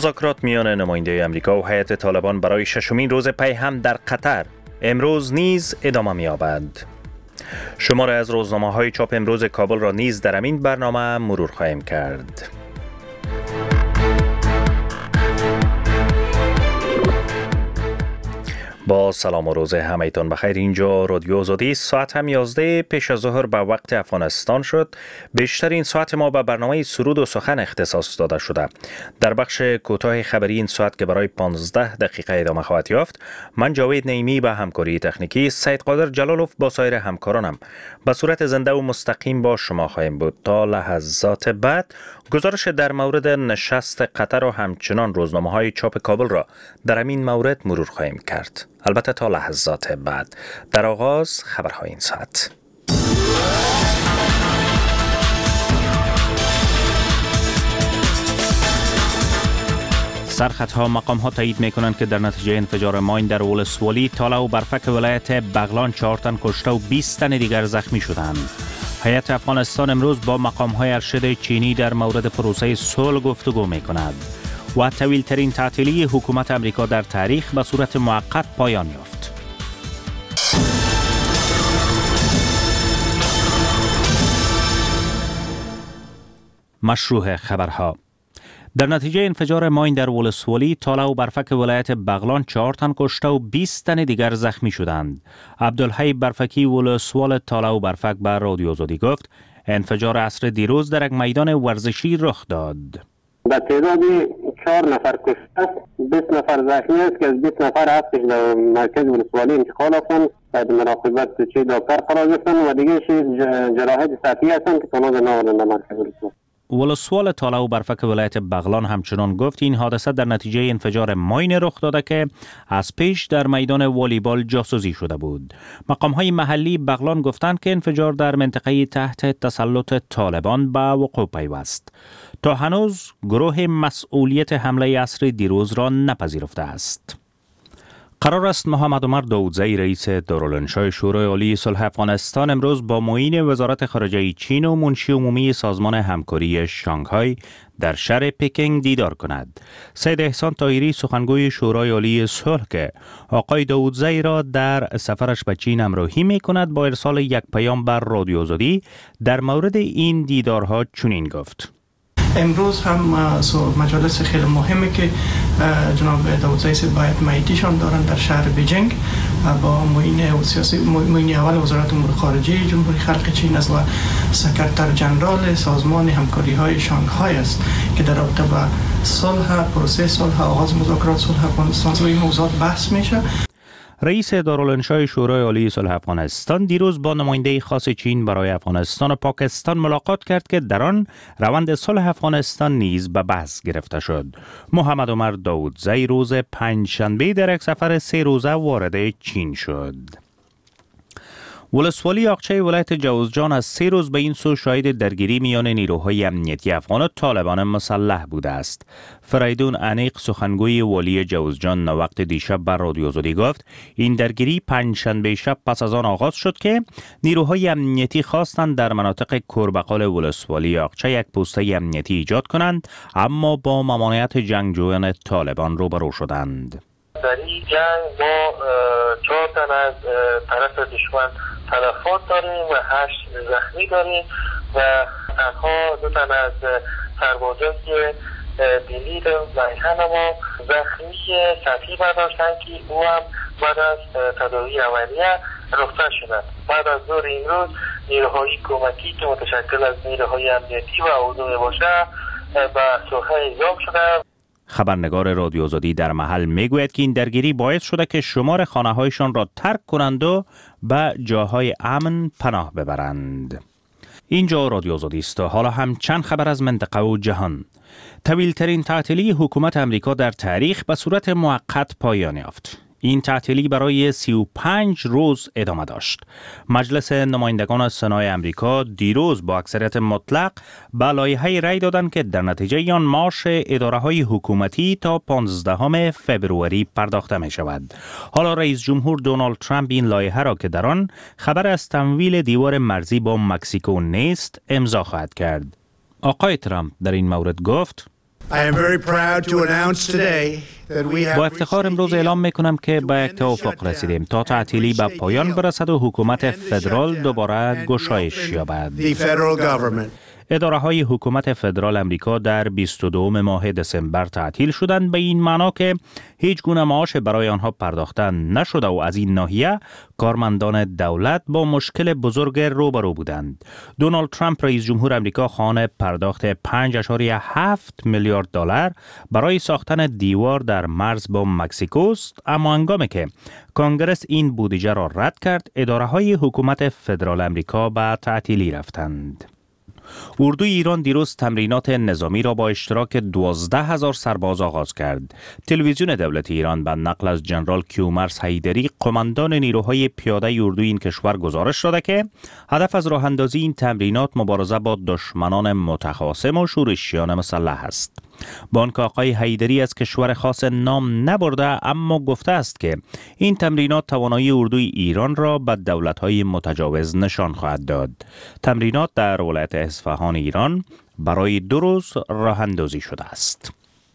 مذاکرات میان نماینده آمریکا و هیئت طالبان برای ششمین روز پی هم در قطر امروز نیز ادامه می‌یابد. شماره از روزنامه‌های چاپ امروز کابل را نیز در این برنامه مرور خواهیم کرد. با سلام و روز همه‌تان بخیر. اینجا رادیو آزادی، ساعت هم 11 پیش از ظهر به وقت افغانستان شد. بیشترین ساعت ما به برنامه سرود و سخن اختصاص داده شده. در بخش کوتاه خبری این ساعت که برای 15 دقیقه ادامه خواهد یافت، من جاوید نعیمی به همکاری تکنیکی، سید قادر جلالوف با سایر همکارانم به صورت زنده و مستقیم با شما خواهیم بود. تا لحظات بعد گزارش در مورد نشست قطر و همچنان روزنامه‌های چاپ کابل را در همین مورد مرور خواهیم کرد. البته تا لحظات بعد. در آغاز خبرهای این ساعت. سرخطها مقام ها تایید می کنند که در نتیجه انفجار ماین در ولسوالی، تاله و برفک ولایت بغلان 4 تن کشته و 20 تن دیگر زخمی شدند. هیئت افغانستان امروز با مقام های ارشد چینی در مورد پروسه صلح گفتگو می کند. و طویل ترین تعطیلی حکومت امریکا در تاریخ به صورت موقت پایان یافت. مشروع خبرها. در نتیجه انفجار ماین در ولسوالی، تاله و برفک ولایت بغلان 4 تن کشته و 20 تن دیگر زخمی شدند. عبدالحی برفکی ولسوال تاله و برفک به رادیو آزادی گفت انفجار عصر دیروز در یک میدان ورزشی رخ داد. به تعداد 4 نفر کشته، 20 نفر زخمی است که از 20 نفر هستش در مرکز ولسوالی انتقال هستند، بعد مراقبت چه دکتر قرار گرفتن و دیگه جراحت سطحی هستند که تنها ناوردن در مرکز ولسوالی. ولسوال تاله و برفک ولایت بغلان همچنان گفت این حادثه در نتیجه انفجار ماین رخ داده که از پیش در میدان والیبال جاسوزی شده بود. مقام‌های محلی بغلان گفتند که انفجار در منطقه تحت تسلط طالبان به وقوع پیوست. تا هنوز گروه مسئولیت حمله عصر دیروز را نپذیرفته است. قرار است محمد عمر داودزی رئیس دارالانشای شورای عالی صلح افغانستان امروز با معین وزارت خارجه چین و منشی عمومی سازمان همکاری شانگهای در شهر پکینگ دیدار کند. سید احسان طاهری سخنگوی شورای عالی صلح که آقای داودزی را در سفرش به چین همراهی می کند با ارسال یک پیام بر رادیو آزادی در مورد این دیدارها چنین گفت: امروز هم مجالس خیلی مهمی که جناب داودزی باید معیتیشان دارن در شهر بیجینگ با معین اول وزارت امور خارجه جمهوری خلق چین است و سکرتر جنرال سازمان همکاری های شانگهای است که در رابطه با صلح، پروسه صلح، آغاز مذاکرات صلح افغانستان روی موضوعات بحث میشه. رئیس دارالانشای شورای عالی صلح افغانستان دیروز با نماینده خاص چین برای افغانستان و پاکستان ملاقات کرد که در آن روند صلح افغانستان نیز به بحث گرفته شد. محمد عمر داودزی روز پنجشنبه در یک سفر 3 روزه وارد چین شد. ولسوالی یاغچه ولایت جوزجان از 3 روز به این سو شاهد درگیری میان نیروهای امنیتی افغان و طالبان مسلح بوده است. فریدون انیق سخنگوی والی جوزجان وقت دیشب بر رادیو آزادی گفت این درگیری پنجشنبه شب پس از آن آغاز شد که نیروهای امنیتی خواستند در مناطق کربقال ولسوالی یاغچه یک پوسته امنیتی ایجاد کنند، اما با ممانعت جنگجویان طالبان روبرو شدند. در این جنگ ما 4 تن از طرف دشمن تلفات داریم و 8 زخمی داریم و تنها 2 تن از سربازان که دلیل میهن ما زخمی سطحی برداشتن که او هم بعد از تداوی عملیه رخصت شدند. بعد از ظهر امروز نیروهای کمکی که متشکل از نیروهای امنیتی و عضو باشه به صلح اعزام شدند. خبرنگار رادیو آزادی در محل میگوید که این درگیری باعث شده که شمار خانه‌هایشان را ترک کنند و به جاهای امن پناه ببرند. اینجا رادیو آزادی است. حالا هم چند خبر از منطقه و جهان. طویل ترین تعطیلی حکومت امریکا در تاریخ به صورت موقت پایان یافت. این تعطیلی برای 35 روز ادامه داشت. مجلس نمایندگان سنای امریکا دیروز با اکثریت مطلق به لایحه‌ای رأی دادند که در نتیجه آن معاش اداره‌های حکومتی تا 15 فوریه پرداخته می شود. حالا رئیس جمهور دونالد ترامپ این لایحه را که در آن خبر از تمویل دیوار مرزی با مکزیکو نیست امضا خواهد کرد. آقای ترامپ در این مورد گفت: با افتخار امروز اعلام میکنم که به یک توافق رسیدیم تا تعطیلی به پایان برسد و حکومت فدرال دوباره گشایش یابد. اداره‌های حکومت فدرال امریکا در 22 ماه دسامبر تعطیل شدند، به این معنا که هیچ گونه معاش برای آنها پرداخته نشده و از این ناحیه کارمندان دولت با مشکل بزرگ روبرو بودند. دونالد ترامپ رئیس جمهور امریکا خواهان پرداخت 5.7 میلیارد دلار برای ساختن دیوار در مرز با مکزیکو است، اما هنگامی که کنگرس این بودجه را رد کرد، اداره‌های حکومت فدرال امریکا به تعطیلی رفتند. اردوی ایران دیروز تمرینات نظامی را با اشتراک 12,000 سرباز آغاز کرد. تلویزیون دولت ایران به نقل از جنرال کیومرث حیدری، قماندان نیروهای پیاده اردوی این کشور، گزارش داده که هدف از راه اندازی این تمرینات مبارزه با دشمنان متخاصم و شورشیان مسلح است. بانک آقای حیدری از کشور خاص نام نبرده، اما گفته است که این تمرینات توانایی اردوی ایران را به دولت‌های متجاوز نشان خواهد داد. تمرینات در ولایت اصفهان ایران برای 2 روز راه اندازی شده است.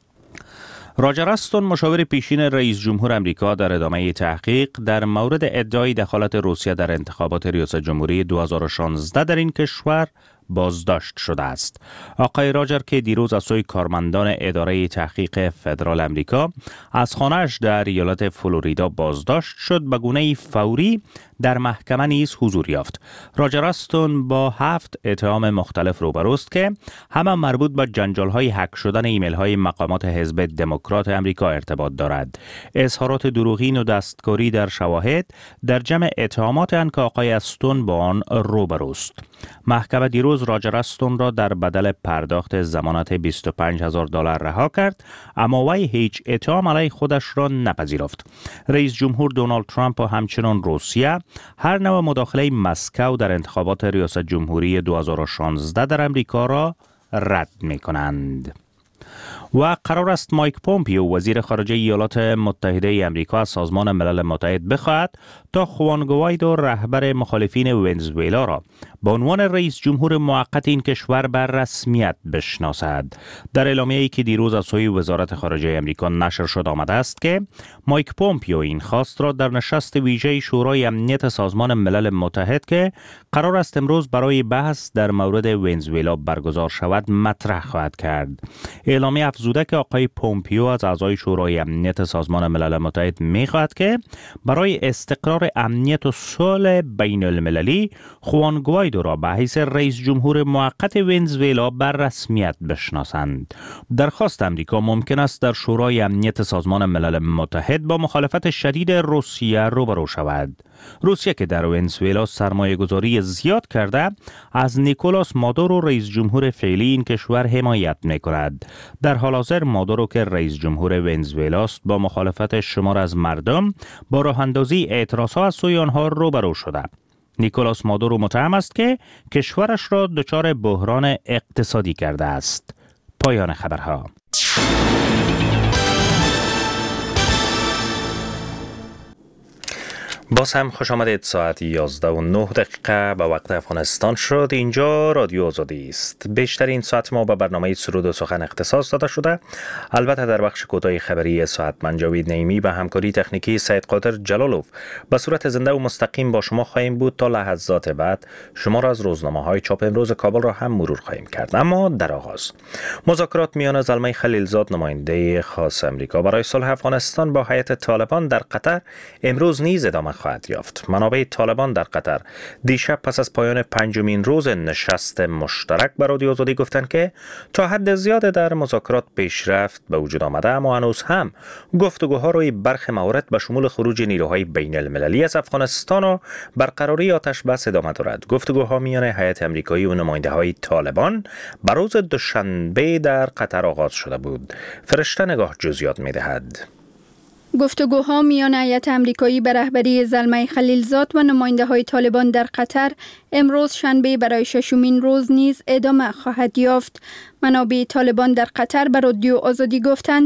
راجر استون، مشاور پیشین رئیس جمهور امریکا، در ادامه تحقیق در مورد ادعای دخالت روسیه در انتخابات ریاست جمهوری 2016 در این کشور بازداشت شده است. آقای راجر که دیروز از سوی کارمندان اداره تحقیق فدرال امریکا از خانه‌اش در ایالت فلوریدا بازداشت شد، به گونه فوری در محکمه نیز حضور یافت. راجر استون با 7 اتهام مختلف روبروست که همه مربوط به جنجال‌های هک شدن ایمیل‌های مقامات حزب دموکرات امریکا ارتباط دارد. اظهارات دروغین و دستکاری در شواهد در جمع اتهامات ان که آقای استون با آن روبروست. محکمه دیروز راجر استون را در بدل پرداخت ضمانت 25,000 دلار رها کرد، اما وی هیچ اتهام علیه خودش را نپذیرفت. رئیس جمهور دونالد ترامپ و همچنین روسیه هر نوع مداخله مسکو در انتخابات ریاست جمهوری 2016 در امریکا را رد می‌کنند. و قرار است مایک پومپیو، وزیر خارجه ایالات متحده امریکا، از سازمان ملل متحد بخواهد تا خوان گوایدو، رهبر مخالفین ونزوئلا، را به عنوان رئیس جمهور موقت این کشور بر رسمیت بشناسد. در اعلامیه‌ای که دیروز از سوی وزارت خارجه امریکا نشر شد آمده است که مایک پومپیو این خواست را در نشست ویژه شورای امنیت سازمان ملل متحد که قرار است امروز برای بحث در مورد ونزوئلا برگزار شود مطرح خواهد کرد. اعلامیه افزوده که آقای پومپیو از اعضای شورای امنیت سازمان ملل متحد می‌خواهد که برای استقرار امنیت و صلح بین المللی خوان گوایدو را به حیث رئیس جمهور موقت ونزوئلا بر رسمیت بشناسند. درخواست امریکا ممکن است در شورای امنیت سازمان ملل متحد با مخالفت شدید روسیه روبرو شود. روسیه که در ونزوئلا سرمایه گذاری زیاد کرده، از نیکولاس مادورو، رئیس جمهور فعلی این کشور، حمایت می‌کند. در حال حاضر مادورو که رئیس جمهور ونزوئلا است، با مخالفت شمار از مردم با راه اندازی اعتراضها از سوی آنها روبرو شده. نیکولاس مادورو متهم است که کشورش را دچار بحران اقتصادی کرده است. پایان خبرها. باز هم خوش آمدید. ساعت 11:09 به وقت افغانستان شد. اینجا رادیو آزادی است. بیشترین ساعت ما به برنامه سرود و سخن اختصاص داده شده. البته در بخش کوتاه خبری ساعت من جاوید نعیمی به همکاری تکنیکی سید قادر جلالوف به صورت زنده و مستقیم با شما خواهیم بود. تا لحظات بعد شما را از روزنامه‌های چاپ امروز کابل را هم مرور خواهیم کرد. اما در آغاز مذاکرات میان زلمه خلیلزاد، نماینده خاص امریکا برای صلح افغانستان، با هیئت طالبان در قطر امروز نیز ادامه خواهد یافت. منابع طالبان در قطر دیشب پس از پایان 5مین روز نشست مشترک به رادیو آزادی گفتند که تا حد زیاد در مذاکرات پیشرفت به وجود آمده، اما هنوز هم گفتگوها روی برخی موارد به شمول خروج نیروهای بین المللی از افغانستان و برقراری آتش بس ادامه دارد. گفتگوها میان هیئت آمریکایی و نماینده‌های طالبان بر روز دوشنبه در قطر آغاز شده بود. فرشته نگاه جزئیات می‌دهد. گفتگوها میان هیئت آمریکایی به رهبری زلمه خلیلزاد و نماینده‌های طالبان در قطر امروز شنبه برای 6مین روز نیز ادامه خواهد یافت. منابع طالبان در قطر به رادیو آزادی گفتند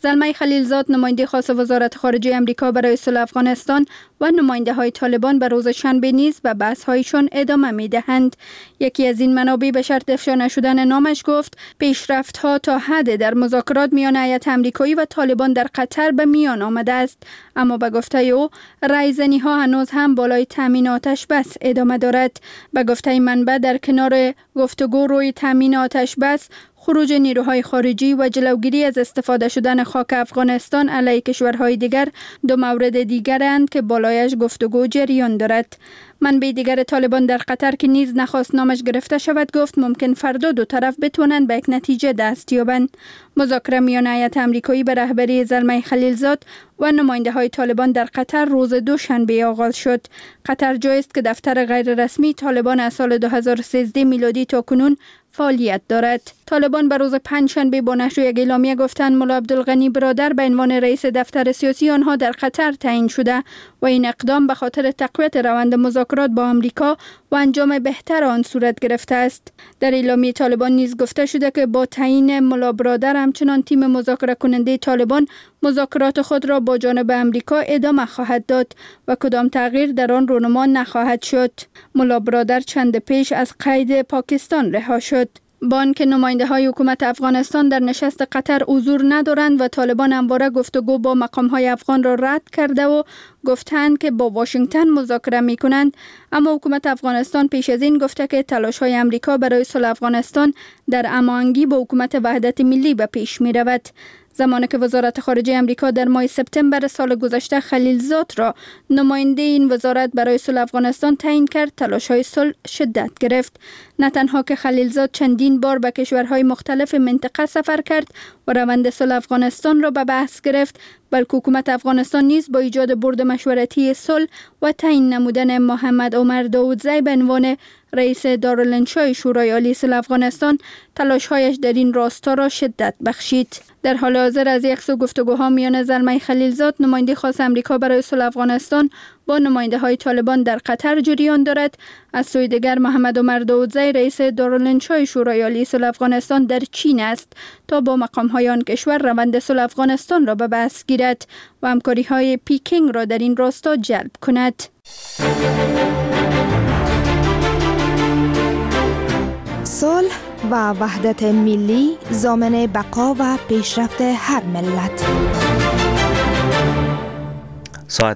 زلمه خلیلزاد نماینده خاص وزارت خارجه آمریکا برای صلح افغانستان و نماینده های طالبان به روز شنبه نیز به بحث هایشان ادامه می دهند. یکی از این منابع به شرط افشا نشدن نامش گفت پیشرفت ها تا حد در مذاکرات میان هیئت آمریکایی و طالبان در قطر به میان آمده است، اما به گفته او رایزنی ها هنوز هم بالای تامین آتش بس ادامه دارد. به گفته منبع در کنار گفتگو روی تامین آتش بس، خروج نیروهای خارجی و جلوگیری از استفاده شدن خاک افغانستان علیه کشورهای دیگر دو مورد دیگرند که بالایش گفتگو جریان دارد. منبع دیگر طالبان در قطر که نیز نخواست نامش گرفته شود گفت ممکن فردا دو طرف بتوانند به یک نتیجه دست یابند. مذاکره میان هیئت آمریکایی به رهبری زلمه خلیلزاد و نماینده های طالبان در قطر روز دوشنبه آغاز شد. قطر جایی است که دفتر غیر رسمی طالبان از سال 2013 میلادی تا کنون فعالیت دارد. طالبان به روز پنجشنبه با نشر یک اعلامیه گفتند ملا عبدالغنی برادر به عنوان رئیس دفتر سیاسی آنها در قطر تعیین شده و این اقدام به خاطر تقویت روند مذاکرات با آمریکا و انجام بهتر آن صورت گرفته است. در اعلامیه طالبان نیز گفته شده که با تعیین ملا برادر همچنان تیم مذاکره کننده طالبان مذاکرات خود را با جانب آمریکا ادامه خواهد داد و کدام تغییر در آن رونما نخواهد شد. ملا برادر چند پیش از قید پاکستان رها شد. با آنکه نماینده های حکومت افغانستان در نشست قطر حضور ندارند و طالبان همواره گفتگو با مقام های افغان را رد کرده و گفتند که با واشنگتن مذاکره می کنند، اما حکومت افغانستان پیش از این گفته که تلاش های امریکا برای صلح افغانستان در هماهنگی با حکومت وحدت ملی به پیش می رود. زمانی که وزارت خارجه آمریکا در ماه سپتامبر سال گذشته خلیلزاد را نماینده این وزارت برای صلح افغانستان تعیین کرد، تلاش‌های صلح شدت گرفت. نه تنها که خلیلزاد چندین بار به کشورهای مختلف منطقه سفر کرد و روند صلح افغانستان را به بحث گرفت، بلکه حکومت افغانستان نیز با ایجاد بورد مشورتی صلح و تعیین نمودن محمد عمر داودزی به عنوان رئیس دارالانشای شورای عالی صلح افغانستان تلاش‌هایش در این راستا را شدت بخشید. در حال حاضر از یک سو گفتگوها میان زلمه خلیلزاد نماینده خاص آمریکا برای صلح افغانستان با نماینده های طالبان در قطر جریان دارد. از سوی دیگر محمد عمر داودزی رئیس دارالانشای شورای عالی صلح افغانستان در چین است تا با مقام های آن کشور روند صلح افغانستان را به بحث گیرد و همکاری های پیکینگ را در این راستا جلب کند. صلح و وحدت ملی ضامن بقا و پیشرفت هر ملت. ساعت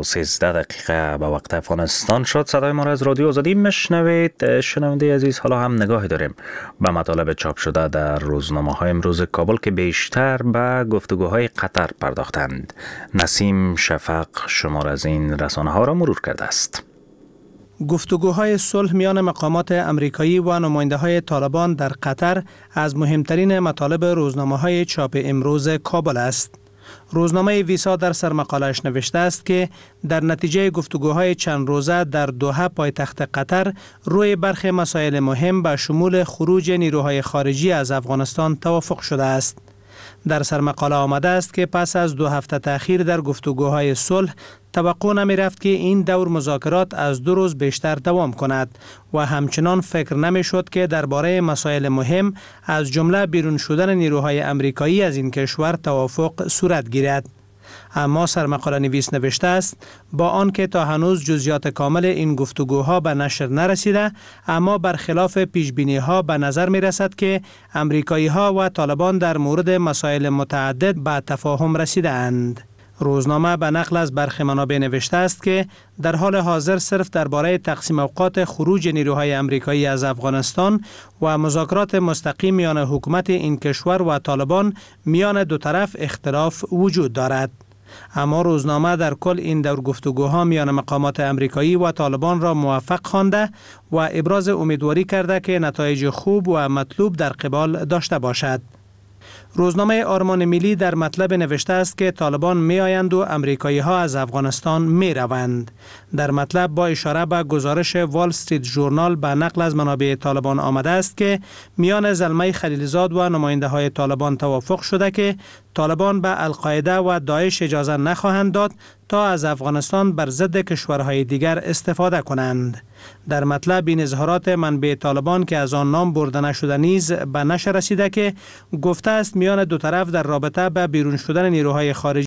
11:13 به وقت افغانستان شد. صدای ما را از رادیو آزادی میشنوید. شنونده عزیز، حالا هم نگاهی داریم به مطالب چاپ شده در روزنامه‌های امروز کابل که بیشتر به گفتگوهای قطر پرداختند. نسیم شفق شمار از این رسانه‌ها را مرور کرده است. گفتگوهای صلح میان مقامات امریکایی و نماینده‌های طالبان در قطر از مهمترین مطالب روزنامه‌های چاپ امروز کابل است. روزنامه ویسا در سرمقاله‌اش نوشته است که در نتیجه گفتگوهای چند روزه در دوحه پایتخت قطر روی برخی مسائل مهم به شمول خروج نیروهای خارجی از افغانستان توافق شده است. در سرمقاله آمده است که پس از 2 هفته تأخیر در گفتگوهای صلح توقع نمی رفت که این دور مذاکرات از 2 روز بیشتر دوام کند و همچنان فکر نمی شد که درباره مسائل مهم از جمله بیرون شدن نیروهای امریکایی از این کشور توافق صورت گیرد. اما سرمقاله نویس نوشته است با آنکه تا هنوز جزئیات کامل این گفتگوها به نشر نرسیده، اما برخلاف پیشبینی‌ها به نظر می رسد که امریکایی‌ها و طالبان در مورد مسائل متعدد به تفاهم رسیده اند. روزنامه به نقل از برخی منابع نوشته است که در حال حاضر صرف درباره تقسیم اوقات خروج نیروهای امریکایی از افغانستان و مذاکرات مستقیم میان حکومت این کشور و طالبان میان دو طرف اختلاف وجود دارد. اما روزنامه در کل این دور گفتگوها میان مقامات امریکایی و طالبان را موفق خوانده و ابراز امیدواری کرده که نتایج خوب و مطلوب در قبال داشته باشد. روزنامه آرمان ملی در مطلب نوشته است که طالبان می آیند و امریکایی ها از افغانستان می روند. در مطلب با اشاره به گزارش وال استریت ژورنال به نقل از منابع طالبان آمده است که میان زلمه خلیلزاد و نماینده های طالبان توافق شده که طالبان به القاعده و داعش اجازه نخواهند داد تا از افغانستان بر ضد کشورهای دیگر استفاده کنند. در مطلب این اظهارات منبع طالبان که از آن نام برده نشده نیز به نشر رسیده که گفته است میان دو طرف در رابطه به بیرون شدن نیروهای خارجی